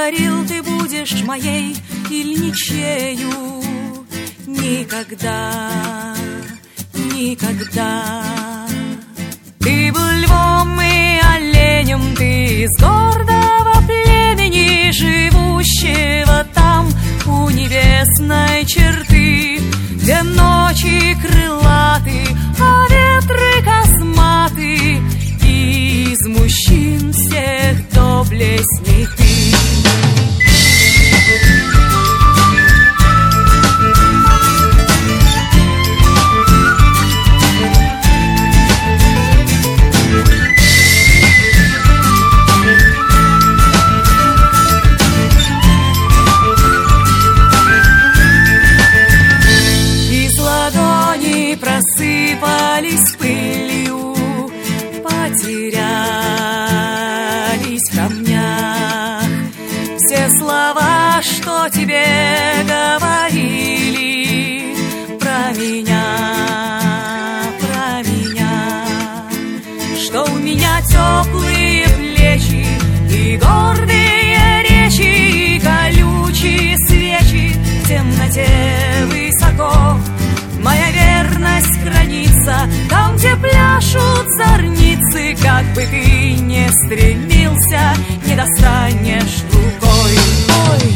говорил, ты будешь моей или ничею. Никогда, никогда. Ты был львом и оленем, ты из гордого племени, живущего там у небесной черты, где ночи крылаты, а ветры косматы, и из мужчин всех доблестней ты. Просыпались пылью, потерялись в камнях все слова, что тебе говорили про меня, что у меня теплые плечи и гордые речи, и колючие свечи в темноте высоко. Моя верность хранится там, где пляшут зорницы. Как бы ты ни стремился, не достанешь рукой. Ой.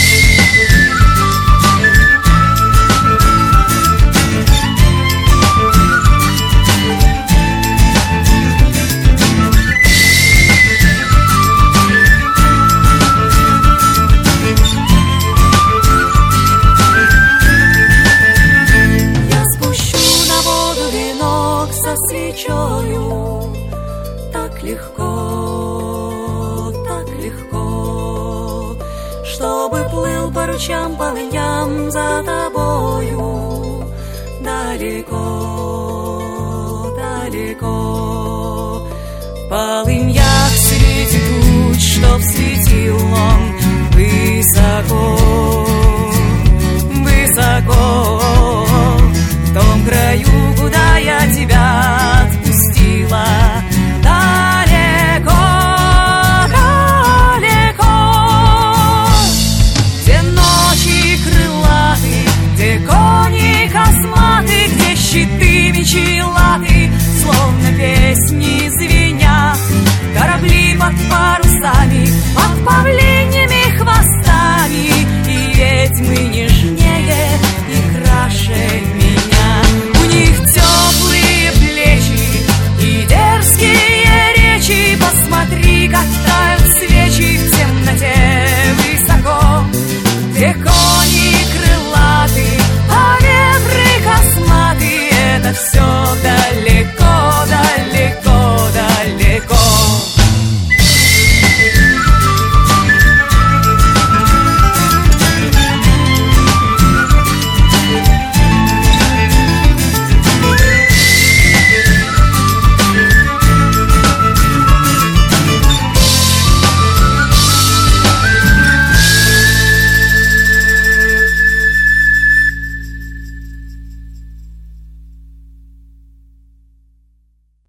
Свечою так легко, чтобы плыл по ручьям, полыням за тобою далеко, далеко. Полынь